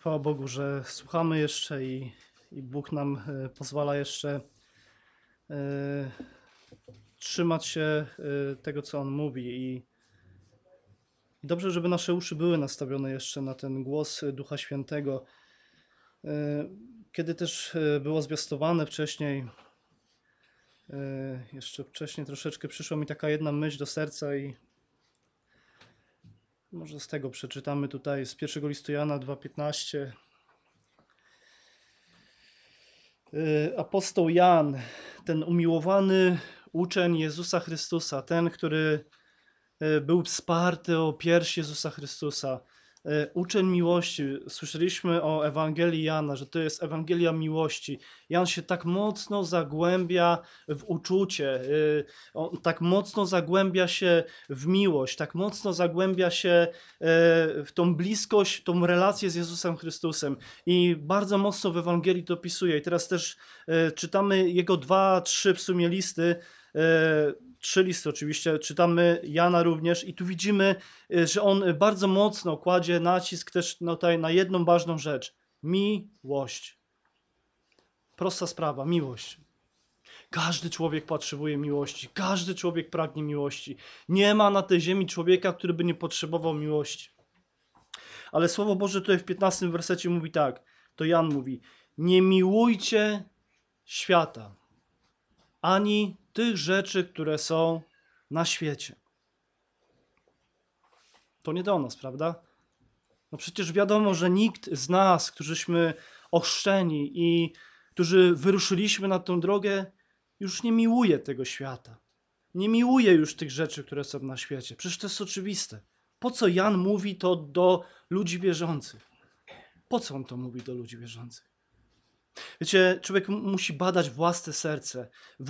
Chwała Bogu, że słuchamy jeszcze i Bóg nam pozwala jeszcze trzymać się tego, co On mówi. I dobrze, żeby nasze uszy były nastawione jeszcze na ten głos Ducha Świętego. Kiedy też było zwiastowane wcześniej, jeszcze wcześniej troszeczkę przyszła mi taka jedna myśl do serca i może z tego przeczytamy tutaj z 1 listu Jana 2,15. Apostoł Jan, ten umiłowany uczeń Jezusa Chrystusa, ten, który był wsparty o pierś Jezusa Chrystusa, uczeń miłości. Słyszeliśmy o Ewangelii Jana, że to jest Ewangelia miłości. Jan się tak mocno zagłębia w uczucie, on tak mocno zagłębia się w miłość, tak mocno zagłębia się w tą bliskość, tą relację z Jezusem Chrystusem i bardzo mocno w Ewangelii to opisuje. I teraz też czytamy jego 2-3 w sumie listy, 3 listy oczywiście, czytamy Jana również i tu widzimy, że on bardzo mocno kładzie nacisk też tutaj na jedną ważną rzecz. Miłość. Prosta sprawa, miłość. Każdy człowiek potrzebuje miłości, każdy człowiek pragnie miłości. Nie ma na tej ziemi człowieka, który by nie potrzebował miłości. Ale Słowo Boże tutaj w 15 wersecie mówi tak, to Jan mówi, nie miłujcie świata, ani tych rzeczy, które są na świecie. To nie do nas, prawda? No przecież wiadomo, że nikt z nas, którzyśmy ochrzczeni i którzy wyruszyliśmy na tą drogę, już nie miłuje tego świata. Nie miłuje już tych rzeczy, które są na świecie. Przecież to jest oczywiste. Po co Jan mówi to do ludzi wierzących? Po co on to mówi do ludzi wierzących? Wiecie, człowiek musi badać własne serce,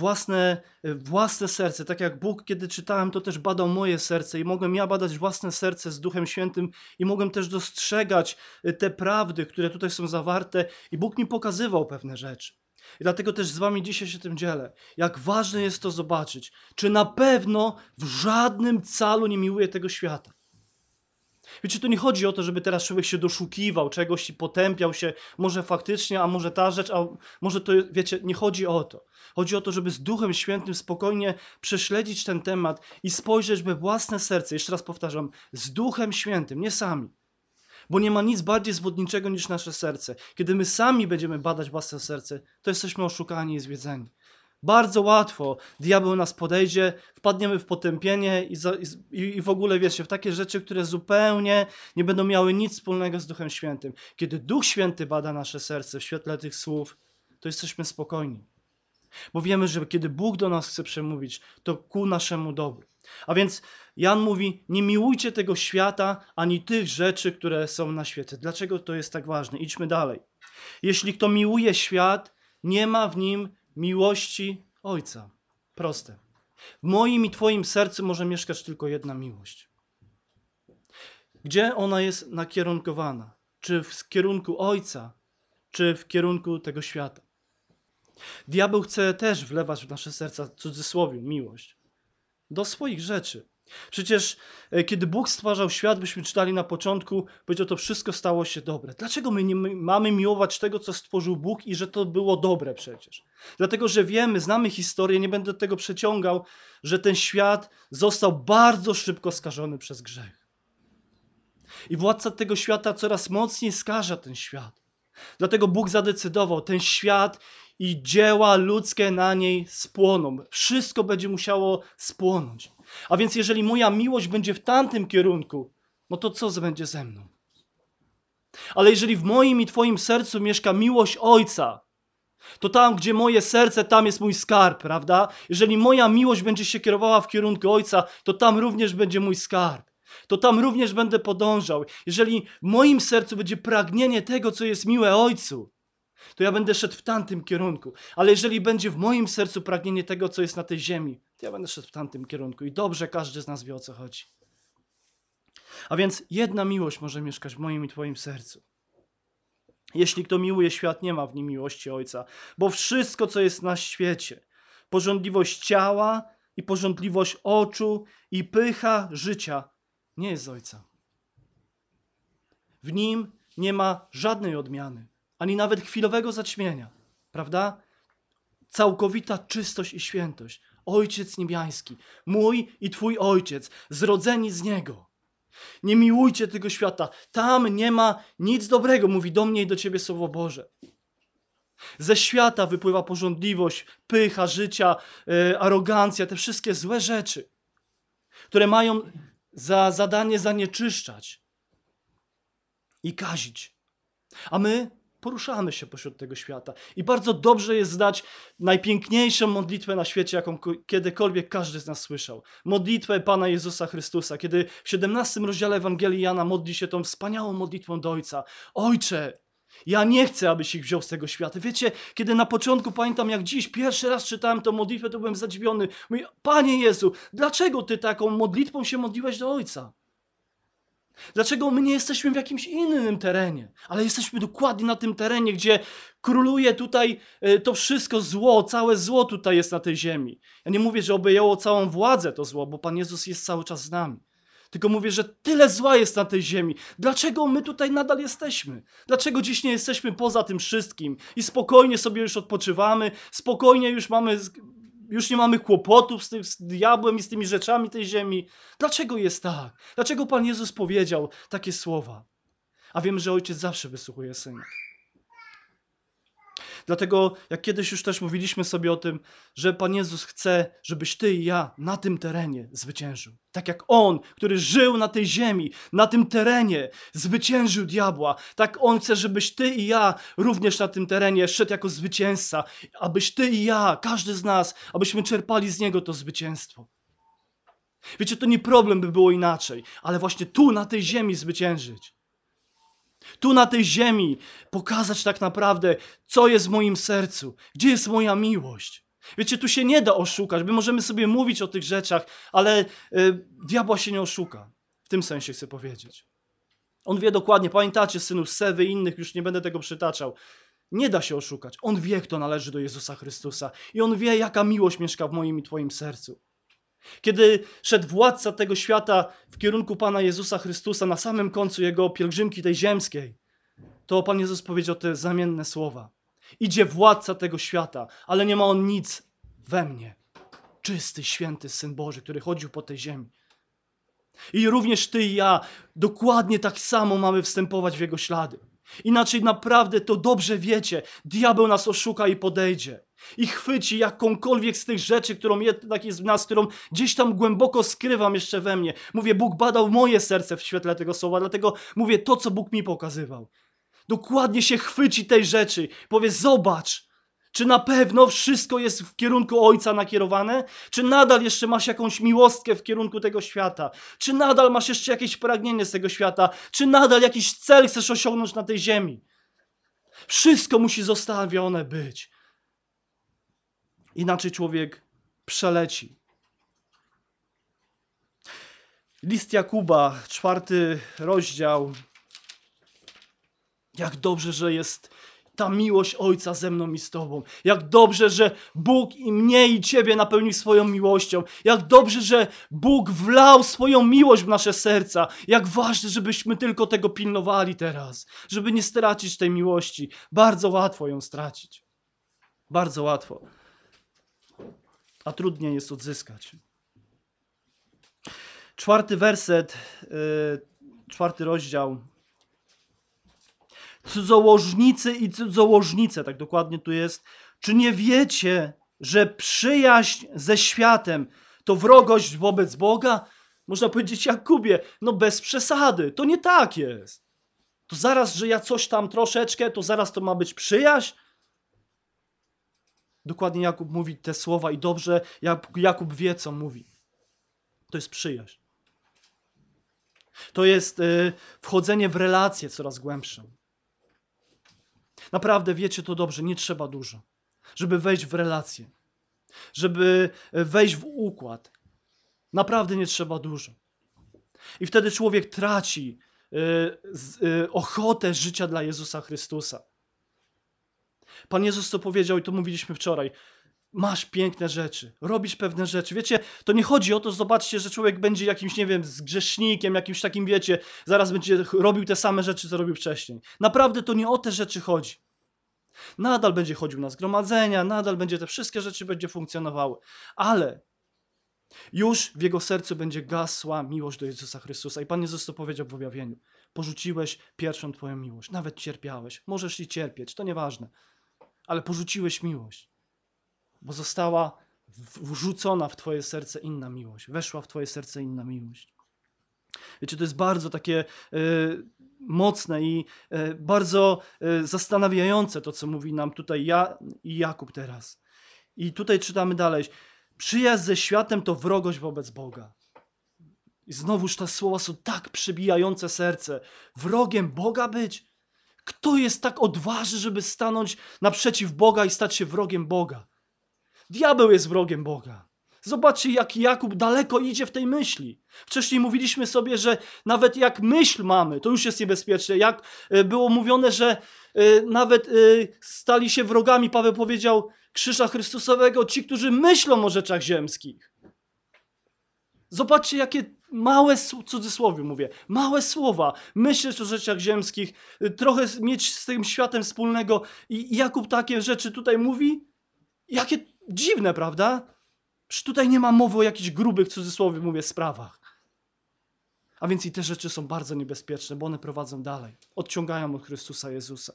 własne serce, tak jak Bóg, kiedy czytałem, to też badał moje serce i mogłem ja badać własne serce z Duchem Świętym i mogłem też dostrzegać te prawdy, które tutaj są zawarte i Bóg mi pokazywał pewne rzeczy. I dlatego też z wami dzisiaj się tym dzielę. Jak ważne jest to zobaczyć, czy na pewno w żadnym calu nie miłuję tego świata. Wiecie, to nie chodzi o to, żeby teraz człowiek się doszukiwał czegoś i potępiał się, może faktycznie, a może ta rzecz, a może to, wiecie, nie chodzi o to. Chodzi o to, żeby z Duchem Świętym spokojnie prześledzić ten temat i spojrzeć we własne serce, jeszcze raz powtarzam, z Duchem Świętym, nie sami. Bo nie ma nic bardziej zwodniczego niż nasze serce. Kiedy my sami będziemy badać własne serce, to jesteśmy oszukani i zwiedzeni. Bardzo łatwo diabeł nas podejdzie, wpadniemy w potępienie i w ogóle, wiecie, w takie rzeczy, które zupełnie nie będą miały nic wspólnego z Duchem Świętym. Kiedy Duch Święty bada nasze serce w świetle tych słów, to jesteśmy spokojni. Bo wiemy, że kiedy Bóg do nas chce przemówić, to ku naszemu dobru. A więc Jan mówi, nie miłujcie tego świata, ani tych rzeczy, które są na świecie. Dlaczego to jest tak ważne? Idźmy dalej. Jeśli kto miłuje świat, nie ma w nim miłości Ojca. Proste. W moim i twoim sercu może mieszkać tylko jedna miłość. Gdzie ona jest nakierunkowana? Czy w kierunku Ojca, czy w kierunku tego świata? Diabeł chce też wlewać w nasze serca, w cudzysłowie, miłość. Do swoich rzeczy. Przecież kiedy Bóg stwarzał świat, byśmy czytali na początku, powiedział, to wszystko stało się dobre. Dlaczego my nie mamy miłować tego, co stworzył Bóg i że to było dobre przecież? Dlatego, że wiemy, znamy historię, nie będę do tego przeciągał, że ten świat został bardzo szybko skażony przez grzech. I władca tego świata coraz mocniej skaża ten świat. Dlatego Bóg zadecydował, ten świat i dzieła ludzkie na niej spłoną. Wszystko będzie musiało spłonąć. A więc jeżeli moja miłość będzie w tamtym kierunku, no to co będzie ze mną? Ale jeżeli w moim i twoim sercu mieszka miłość Ojca, to tam, gdzie moje serce, tam jest mój skarb, prawda? Jeżeli moja miłość będzie się kierowała w kierunku Ojca, to tam również będzie mój skarb. To tam również będę podążał. Jeżeli w moim sercu będzie pragnienie tego, co jest miłe Ojcu, to ja będę szedł w tamtym kierunku. Ale jeżeli będzie w moim sercu pragnienie tego, co jest na tej ziemi, to ja będę szedł w tamtym kierunku. I dobrze każdy z nas wie, o co chodzi. A więc jedna miłość może mieszkać w moim i twoim sercu. Jeśli kto miłuje świat, nie ma w nim miłości Ojca. Bo wszystko, co jest na świecie, pożądliwość ciała i pożądliwość oczu i pycha życia, nie jest z Ojca. W nim nie ma żadnej odmiany, ani nawet chwilowego zaćmienia, prawda? Całkowita czystość i świętość. Ojciec niebiański, mój i twój ojciec, zrodzeni z niego. Nie miłujcie tego świata. Tam nie ma nic dobrego, mówi do mnie i do ciebie Słowo Boże. Ze świata wypływa pożądliwość, pycha życia, arogancja, te wszystkie złe rzeczy, które mają za zadanie zanieczyszczać i kazić. A my poruszamy się pośród tego świata. I bardzo dobrze jest znać najpiękniejszą modlitwę na świecie, jaką kiedykolwiek każdy z nas słyszał. Modlitwę Pana Jezusa Chrystusa, kiedy w 17 rozdziale Ewangelii Jana modli się tą wspaniałą modlitwą do Ojca. Ojcze, ja nie chcę, abyś ich wziął z tego świata. Wiecie, kiedy na początku, pamiętam jak dziś, pierwszy raz czytałem tę modlitwę, to byłem zadziwiony. Mówię, Panie Jezu, dlaczego Ty taką modlitwą się modliłeś do Ojca? Dlaczego my nie jesteśmy w jakimś innym terenie, ale jesteśmy dokładnie na tym terenie, gdzie króluje tutaj to wszystko zło, całe zło tutaj jest na tej ziemi. Ja nie mówię, że objęło całą władzę to zło, bo Pan Jezus jest cały czas z nami. Tylko mówię, że tyle zła jest na tej ziemi. Dlaczego my tutaj nadal jesteśmy? Dlaczego dziś nie jesteśmy poza tym wszystkim i spokojnie sobie już odpoczywamy, spokojnie już nie mamy kłopotów z diabłem i z tymi rzeczami tej ziemi. Dlaczego jest tak? Dlaczego Pan Jezus powiedział takie słowa? A wiemy, że Ojciec zawsze wysłuchuje Syna. Dlatego, jak kiedyś już też mówiliśmy sobie o tym, że Pan Jezus chce, żebyś ty i ja na tym terenie zwyciężył. Tak jak On, który żył na tej ziemi, na tym terenie, zwyciężył diabła. Tak On chce, żebyś ty i ja również na tym terenie szedł jako zwycięzca. Abyś ty i ja, każdy z nas, abyśmy czerpali z Niego to zwycięstwo. Wiecie, to nie problem by było inaczej, ale właśnie tu, na tej ziemi zwyciężyć. Tu na tej ziemi pokazać tak naprawdę, co jest w moim sercu, gdzie jest moja miłość. Wiecie, tu się nie da oszukać. My możemy sobie mówić o tych rzeczach, ale diabła się nie oszuka. W tym sensie chcę powiedzieć. On wie dokładnie, pamiętacie synów Sewy i innych, już nie będę tego przytaczał. Nie da się oszukać. On wie, kto należy do Jezusa Chrystusa. I On wie, jaka miłość mieszka w moim i twoim sercu. Kiedy szedł władca tego świata w kierunku Pana Jezusa Chrystusa na samym końcu Jego pielgrzymki tej ziemskiej, to Pan Jezus powiedział te zamienne słowa. Idzie władca tego świata, ale nie ma On nic we mnie. Czysty, święty Syn Boży, który chodził po tej ziemi. I również ty i ja dokładnie tak samo mamy wstępować w Jego ślady. Inaczej naprawdę to dobrze wiecie, diabeł nas oszuka i podejdzie. I chwyci jakąkolwiek z tych rzeczy, którą jednak jest w nas, którą gdzieś tam głęboko skrywam jeszcze we mnie. Mówię, Bóg badał moje serce w świetle tego słowa, dlatego mówię to, co Bóg mi pokazywał. Dokładnie się chwyci tej rzeczy. Powie, zobacz, czy na pewno wszystko jest w kierunku Ojca nakierowane? Czy nadal jeszcze masz jakąś miłostkę w kierunku tego świata? Czy nadal masz jeszcze jakieś pragnienie z tego świata? Czy nadal jakiś cel chcesz osiągnąć na tej ziemi? Wszystko musi zostawione być. Inaczej człowiek przeleci. List Jakuba, 4 rozdział. Jak dobrze, że jest ta miłość Ojca ze mną i z Tobą. Jak dobrze, że Bóg i mnie i Ciebie napełnił swoją miłością. Jak dobrze, że Bóg wlał swoją miłość w nasze serca. Jak ważne, żebyśmy tylko tego pilnowali teraz. Żeby nie stracić tej miłości. Bardzo łatwo ją stracić. Bardzo łatwo. A trudniej jest odzyskać. 4 werset, 4 rozdział. Cudzołożnicy i cudzołożnice, tak dokładnie tu jest. Czy nie wiecie, że przyjaźń ze światem to wrogość wobec Boga? Można powiedzieć Jakubie, no bez przesady, to nie tak jest. To zaraz, że ja coś tam troszeczkę, to zaraz to ma być przyjaźń? Dokładnie Jakub mówi te słowa i dobrze Jakub wie, co mówi. To jest przyjaźń. To jest wchodzenie w relację coraz głębszą. Naprawdę wiecie to dobrze, nie trzeba dużo, żeby wejść w relację, żeby wejść w układ. Naprawdę nie trzeba dużo. I wtedy człowiek traci ochotę życia dla Jezusa Chrystusa. Pan Jezus to powiedział i to mówiliśmy wczoraj. masz piękne rzeczy, robisz pewne rzeczy. Wiecie, to nie chodzi o to, zobaczcie, że człowiek będzie jakimś, nie wiem, zgrzesznikiem, jakimś takim, wiecie, zaraz będzie robił te same rzeczy, co robił wcześniej. Naprawdę to nie o te rzeczy chodzi. Nadal będzie chodził na zgromadzenia, nadal będzie te wszystkie rzeczy będzie funkcjonowały, ale już w jego sercu będzie gasła miłość do Jezusa Chrystusa. I Pan Jezus to powiedział w objawieniu. Porzuciłeś pierwszą twoją miłość, nawet cierpiałeś. Możesz i cierpieć, to nieważne, ale porzuciłeś miłość, bo została wrzucona w twoje serce inna miłość. Weszła w twoje serce inna miłość. Wiecie, to jest bardzo takie mocne i bardzo zastanawiające to, co mówi nam tutaj Jakub teraz. I tutaj czytamy dalej. Przyjaźń ze światem to wrogość wobec Boga. I znowuż te słowa są tak przebijające serce. Wrogiem Boga być? Kto jest tak odważny, żeby stanąć naprzeciw Boga i stać się wrogiem Boga? Diabeł jest wrogiem Boga. Zobaczcie, jak Jakub daleko idzie w tej myśli. Wcześniej mówiliśmy sobie, że nawet jak myśl mamy, to już jest niebezpieczne. Jak było mówione, że nawet stali się wrogami, Paweł powiedział, krzyża Chrystusowego, ci, którzy myślą o rzeczach ziemskich. Zobaczcie, jakie małe, w cudzysłowie mówię, małe słowa, myśleć o rzeczach ziemskich, trochę mieć z tym światem wspólnego. I Jakub takie rzeczy tutaj mówi. Jakie dziwne, prawda? Przecież tutaj nie ma mowy o jakichś grubych, w cudzysłowie mówię, sprawach. A więc i te rzeczy są bardzo niebezpieczne, bo one prowadzą dalej. Odciągają od Chrystusa Jezusa.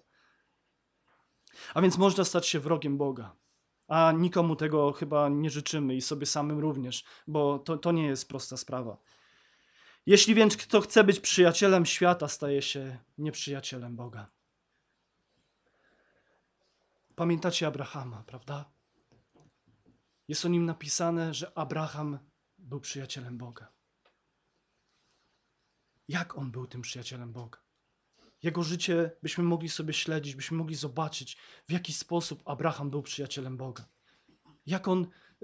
A więc można stać się wrogiem Boga. A nikomu tego chyba nie życzymy i sobie samym również, bo to nie jest prosta sprawa. Jeśli więc kto chce być przyjacielem świata, staje się nieprzyjacielem Boga. Pamiętacie Abrahama, prawda? Jest o nim napisane, że Abraham był przyjacielem Boga. Jak on był tym przyjacielem Boga? Jego życie byśmy mogli sobie śledzić, byśmy mogli zobaczyć, w jaki sposób Abraham był przyjacielem Boga. Jak on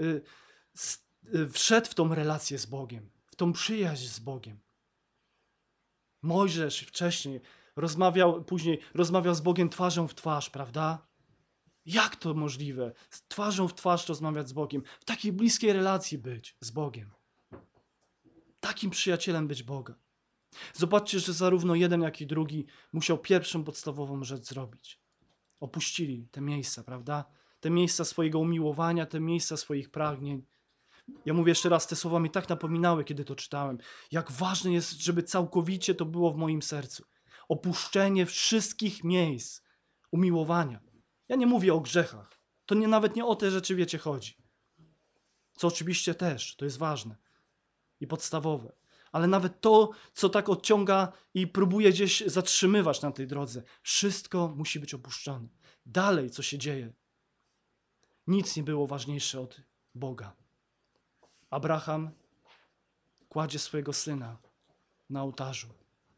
wszedł w tą relację z Bogiem, w tą przyjaźń z Bogiem. Mojżesz wcześniej później rozmawiał z Bogiem twarzą w twarz, prawda? Jak to możliwe? Twarzą w twarz rozmawiać z Bogiem, w takiej bliskiej relacji być z Bogiem. Takim przyjacielem być Boga. Zobaczcie, że zarówno jeden, jak i drugi musiał pierwszą podstawową rzecz zrobić. Opuścili te miejsca, prawda? Te miejsca swojego umiłowania, te miejsca swoich pragnień. Ja mówię jeszcze raz, te słowa mi tak napominały, kiedy to czytałem. Jak ważne jest, żeby całkowicie to było w moim sercu. Opuszczenie wszystkich miejsc umiłowania. Ja nie mówię o grzechach. To nawet nie o te rzeczy, wiecie, chodzi. Co oczywiście też, to jest ważne i podstawowe. Ale nawet to, co tak odciąga i próbuje gdzieś zatrzymywać na tej drodze, wszystko musi być opuszczone. Dalej, co się dzieje? Nic nie było ważniejsze od Boga. Abraham kładzie swojego syna na ołtarzu.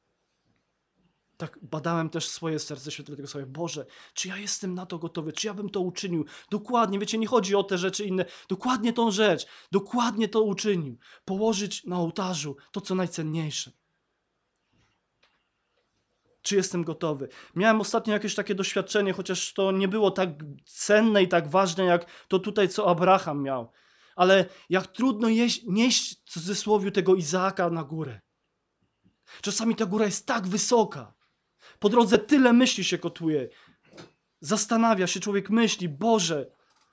Tak badałem też swoje serce świętego sobie. Boże, czy ja jestem na to gotowy? Czy ja bym to uczynił? Dokładnie, wiecie, nie chodzi o te rzeczy inne. Dokładnie tą rzecz. Dokładnie to uczynił. Położyć na ołtarzu to, co najcenniejsze. Czy jestem gotowy? Miałem ostatnio jakieś takie doświadczenie, chociaż to nie było tak cenne i tak ważne, jak to tutaj, co Abraham miał. Ale jak trudno nieść w cudzysłowie tego Izaaka na górę. Czasami ta góra jest tak wysoka. Po drodze tyle myśli się kotuje. Zastanawia się, człowiek myśli, Boże.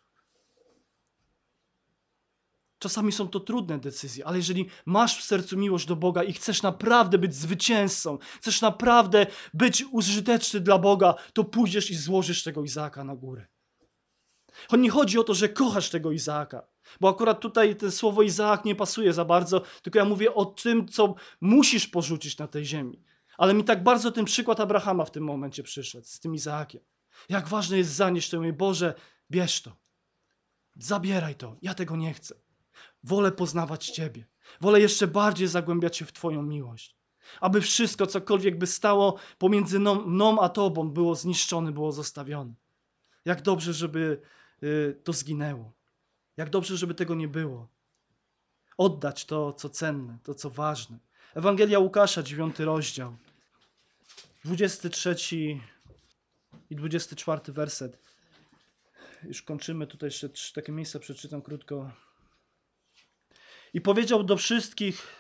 Czasami są to trudne decyzje, ale jeżeli masz w sercu miłość do Boga i chcesz naprawdę być zwycięzcą, chcesz naprawdę być użyteczny dla Boga, to pójdziesz i złożysz tego Izaaka na górę. Nie chodzi o to, że kochasz tego Izaaka, bo akurat tutaj to słowo Izaak nie pasuje za bardzo, tylko ja mówię o tym, co musisz porzucić na tej ziemi. Ale mi tak bardzo ten przykład Abrahama w tym momencie przyszedł, z tym Izaakiem. Jak ważne jest zanieść to, mówię, Boże, bierz to, zabieraj to, ja tego nie chcę. Wolę poznawać Ciebie, wolę jeszcze bardziej zagłębiać się w Twoją miłość. Aby wszystko, cokolwiek by stało pomiędzy mną a Tobą, było zniszczone, było zostawione. Jak dobrze, żeby to zginęło. Jak dobrze, żeby tego nie było. Oddać to, co cenne, to, co ważne. Ewangelia Łukasza, 9 rozdział, 23 i 24 werset. już kończymy, tutaj jeszcze takie miejsca przeczytam krótko. I powiedział do wszystkich,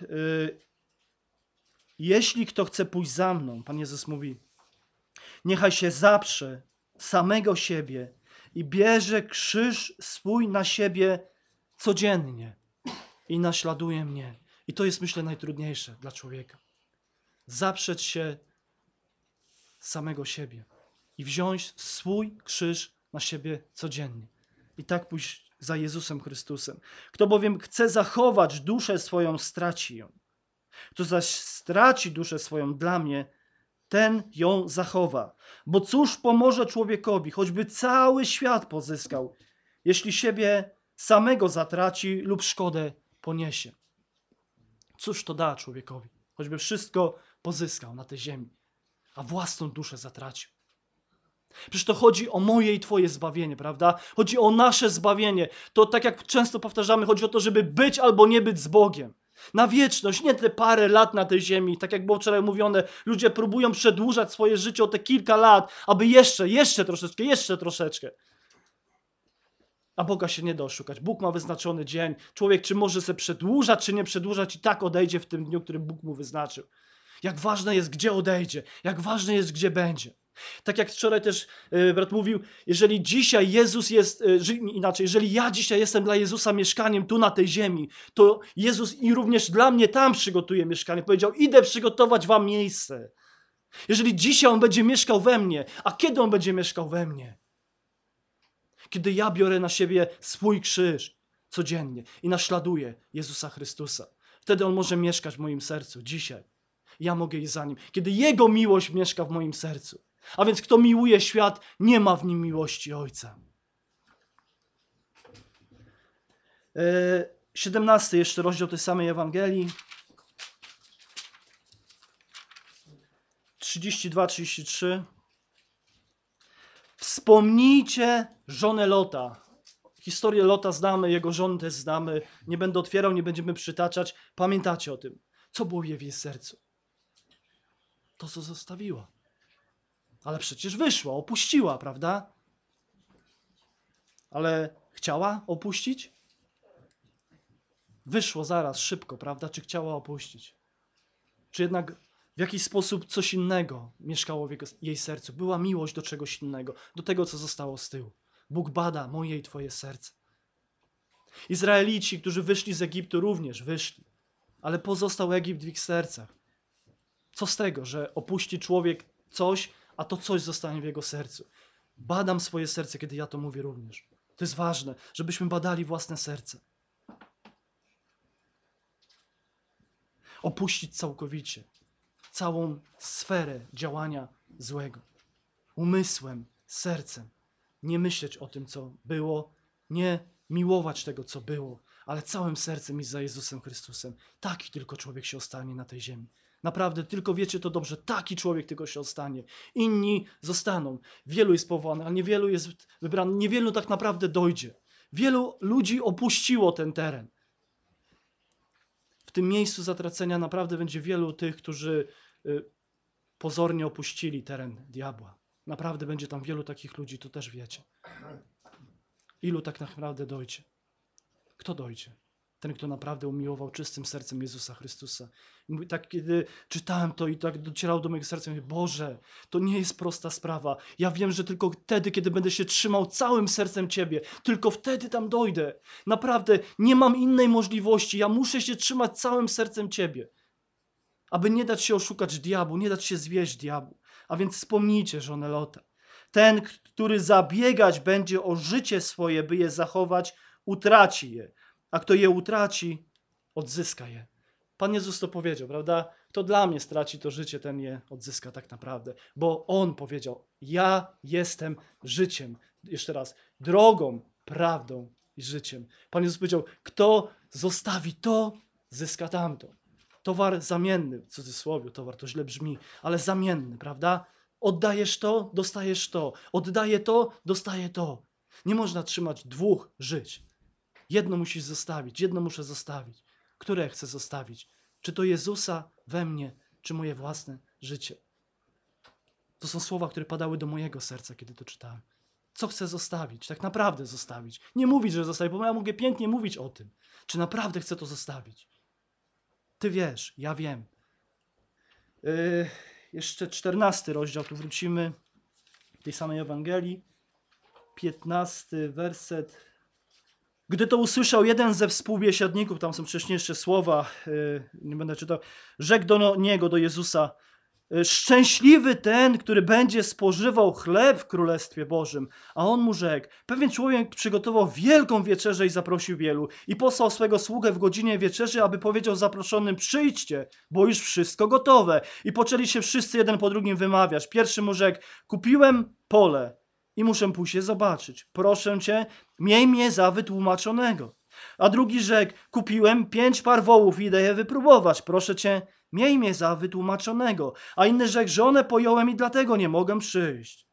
jeśli kto chce pójść za mną, Pan Jezus mówi, niechaj się zaprze samego siebie i bierze krzyż swój na siebie codziennie i naśladuje mnie. I to jest, myślę, najtrudniejsze dla człowieka. Zaprzeć się samego siebie i wziąć swój krzyż na siebie codziennie. I tak pójść za Jezusem Chrystusem. Kto bowiem chce zachować duszę swoją, straci ją. Kto zaś straci duszę swoją dla mnie, ten ją zachowa. Bo cóż pomoże człowiekowi, choćby cały świat pozyskał, jeśli siebie samego zatraci lub szkodę poniesie? Cóż to da człowiekowi, choćby wszystko pozyskał na tej ziemi, a własną duszę zatracił? Przecież to chodzi o moje i twoje zbawienie, prawda? Chodzi o nasze zbawienie. To tak jak często powtarzamy, chodzi o to, żeby być albo nie być z Bogiem. Na wieczność, nie te parę lat na tej ziemi. Tak jak było wczoraj mówione, ludzie próbują przedłużać swoje życie o te kilka lat, aby jeszcze troszeczkę. A Boga się nie da oszukać. Bóg ma wyznaczony dzień. Człowiek czy może sobie przedłużać, czy nie przedłużać, i tak odejdzie w tym dniu, który Bóg mu wyznaczył. Jak ważne jest, gdzie odejdzie. Jak ważne jest, gdzie będzie. Tak jak wczoraj też brat mówił, jeżeli dzisiaj Jezus jest, inaczej, jeżeli ja dzisiaj jestem dla Jezusa mieszkaniem tu na tej ziemi, to Jezus i również dla mnie tam przygotuje mieszkanie. Powiedział, idę przygotować wam miejsce. Jeżeli dzisiaj On będzie mieszkał we mnie, a kiedy On będzie mieszkał we mnie? Kiedy ja biorę na siebie swój krzyż codziennie i naśladuję Jezusa Chrystusa. Wtedy On może mieszkać w moim sercu dzisiaj. Ja mogę iść za Nim. Kiedy Jego miłość mieszka w moim sercu. A więc kto miłuje świat, nie ma w nim miłości Ojca. 17 jeszcze rozdział tej samej Ewangelii. 32-33. Wspomnijcie żonę Lota. Historię Lota znamy, jego żonę też znamy. Nie będę otwierał, nie będziemy przytaczać. Pamiętacie o tym. Co było w jej sercu? To, co zostawiła. Ale przecież wyszła, opuściła, prawda? Ale chciała opuścić? Wyszło zaraz, szybko, prawda? Czy chciała opuścić? Czy jednak w jakiś sposób coś innego mieszkało w jej sercu? Była miłość do czegoś innego, do tego, co zostało z tyłu. Bóg bada moje i twoje serce. Izraelici, którzy wyszli z Egiptu, również wyszli. Ale pozostał Egipt w ich sercach. Co z tego, że opuści człowiek coś, a to coś zostanie w jego sercu? Badam swoje serce, kiedy ja to mówię również. To jest ważne, żebyśmy badali własne serce. Opuścić całkowicie całą sferę działania złego. Umysłem, sercem. Nie myśleć o tym, co było, nie miłować tego, co było, ale całym sercem iść za Jezusem Chrystusem. Taki tylko człowiek się ostanie na tej ziemi. Naprawdę, tylko wiecie to dobrze, taki człowiek tylko się ostanie. Inni zostaną. Wielu jest powołanych, ale niewielu jest wybranych. Niewielu tak naprawdę dojdzie. Wielu ludzi opuściło ten teren. W tym miejscu zatracenia naprawdę będzie wielu tych, którzy pozornie opuścili teren diabła. Naprawdę będzie tam wielu takich ludzi, to też wiecie. Ilu tak naprawdę dojdzie? Kto dojdzie? Ten, kto naprawdę umiłował czystym sercem Jezusa Chrystusa. I tak, kiedy czytałem to i tak docierało do mojego serca, mówię, Boże, to nie jest prosta sprawa. Ja wiem, że tylko wtedy, kiedy będę się trzymał całym sercem Ciebie, tylko wtedy tam dojdę. Naprawdę, nie mam innej możliwości. Ja muszę się trzymać całym sercem Ciebie, aby nie dać się oszukać diabłu, nie dać się zwieść diabłu. A więc wspomnijcie żonę Lota. Ten, który zabiegać będzie o życie swoje, by je zachować, utraci je. A kto je utraci, odzyska je. Pan Jezus to powiedział, prawda? Kto dla mnie straci to życie, ten je odzyska tak naprawdę. Bo On powiedział, ja jestem życiem. Jeszcze raz, drogą, prawdą i życiem. Pan Jezus powiedział, kto zostawi to, zyska tamto. Towar zamienny, w cudzysłowie, towar to źle brzmi, ale zamienny, prawda? Oddajesz to, dostajesz to. Oddaję to, dostaję to. Nie można trzymać dwóch żyć. Jedno musisz zostawić, jedno muszę zostawić. Które chcę zostawić? Czy to Jezusa we mnie, czy moje własne życie? To są słowa, które padały do mojego serca, kiedy to czytałem. Co chcę zostawić? Tak naprawdę zostawić. Nie mówić, że zostawić, bo ja mogę pięknie mówić o tym. Czy naprawdę chcę to zostawić? Ty wiesz, ja wiem. Jeszcze 14 rozdział, tu wrócimy tej samej Ewangelii. 15 werset. Gdy to usłyszał jeden ze współbiesiadników, tam są wcześniejsze słowa, nie będę czytał, rzekł do niego, do Jezusa, szczęśliwy ten, który będzie spożywał chleb w Królestwie Bożym. A on mu rzekł, pewien człowiek przygotował wielką wieczerzę i zaprosił wielu. I posłał swego sługę w godzinie wieczerzy, aby powiedział zaproszonym, przyjdźcie, bo już wszystko gotowe. I poczęli się wszyscy jeden po drugim wymawiać. Pierwszy mu rzekł, kupiłem pole i muszę pójść je zobaczyć. Proszę cię, miej mnie za wytłumaczonego. A drugi rzekł, kupiłem 5 par wołów i idę je wypróbować. Proszę cię, miej mnie za wytłumaczonego. A inny rzekł, żonę pojąłem i dlatego nie mogę przyjść.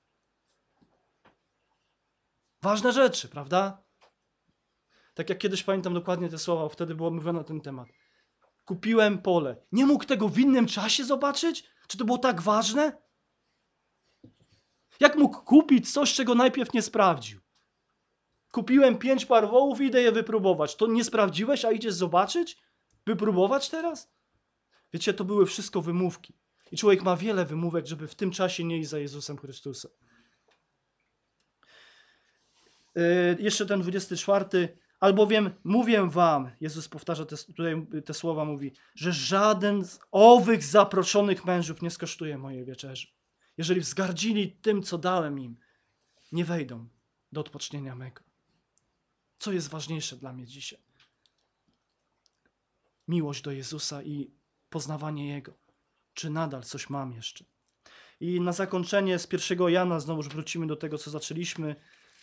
Ważne rzeczy, prawda? Tak jak kiedyś pamiętam dokładnie te słowa, wtedy było mówione na ten temat. Kupiłem pole. Nie mógł tego w innym czasie zobaczyć? Czy to było tak ważne? Jak mógł kupić coś, czego najpierw nie sprawdził? Kupiłem 5 par wołów i idę je wypróbować. To nie sprawdziłeś, a idziesz zobaczyć? Wypróbować teraz? Wiecie, to były wszystko wymówki. I człowiek ma wiele wymówek, żeby w tym czasie nie iść za Jezusem Chrystusem. Jeszcze ten 24. Albowiem mówię wam, Jezus powtarza tutaj te słowa, mówi, że żaden z owych zaproszonych mężów nie skosztuje mojej wieczerzy. Jeżeli wzgardzili tym, co dałem im, nie wejdą do odpocznienia mego. Co jest ważniejsze dla mnie dzisiaj? Miłość do Jezusa i poznawanie Jego. Czy nadal coś mam jeszcze? I na zakończenie z 1 Jana, znowu wrócimy do tego, co zaczęliśmy.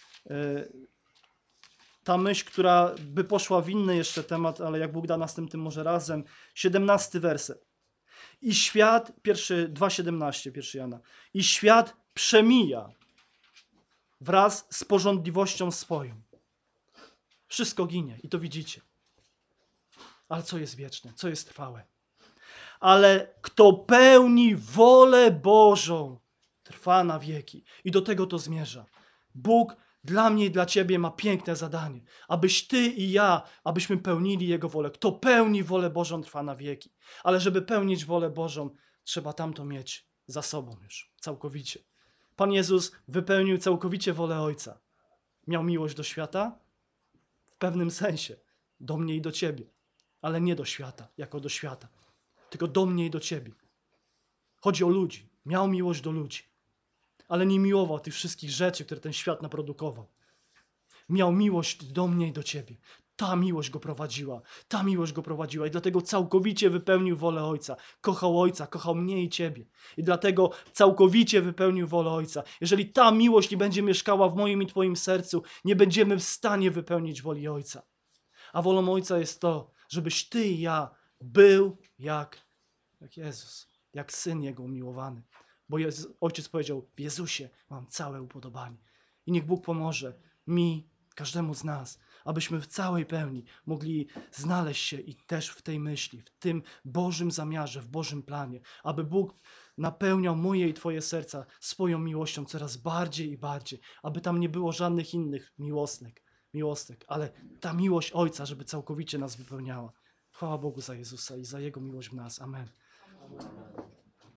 Ta myśl, która by poszła w inny jeszcze temat, ale jak Bóg da następnym może razem. 17 werset. I świat, 2,17, 1 Jana. I świat przemija wraz z pożądliwością swoją. Wszystko ginie i to widzicie. Ale co jest wieczne? Co jest trwałe? Ale kto pełni wolę Bożą, trwa na wieki. I do tego to zmierza. Bóg dla mnie i dla ciebie ma piękne zadanie. Abyś ty i ja, abyśmy pełnili Jego wolę. Kto pełni wolę Bożą, trwa na wieki. Ale żeby pełnić wolę Bożą, trzeba tamto mieć za sobą już, całkowicie. Pan Jezus wypełnił całkowicie wolę Ojca. Miał miłość do świata? W pewnym sensie. Do mnie i do ciebie. Ale nie do świata, jako do świata. Tylko do mnie i do ciebie. Chodzi o ludzi. Miał miłość do ludzi. Ale nie miłował tych wszystkich rzeczy, które ten świat naprodukował. Miał miłość do mnie i do ciebie. Ta miłość go prowadziła. Ta miłość go prowadziła. I dlatego całkowicie wypełnił wolę Ojca. Kochał mnie i ciebie. I dlatego całkowicie wypełnił wolę Ojca. Jeżeli ta miłość nie będzie mieszkała w moim i twoim sercu, nie będziemy w stanie wypełnić woli Ojca. A wolą Ojca jest to, żebyś ty i ja był jak Jezus, jak Syn Jego umiłowany. Bo Ojciec powiedział, w Jezusie mam całe upodobanie. I niech Bóg pomoże mi, każdemu z nas, abyśmy w całej pełni mogli znaleźć się i też w tej myśli, w tym Bożym zamiarze, w Bożym planie. Aby Bóg napełniał moje i twoje serca swoją miłością coraz bardziej i bardziej. Aby tam nie było żadnych innych miłostek, ale ta miłość Ojca, żeby całkowicie nas wypełniała. Chwała Bogu za Jezusa i za Jego miłość w nas. Amen.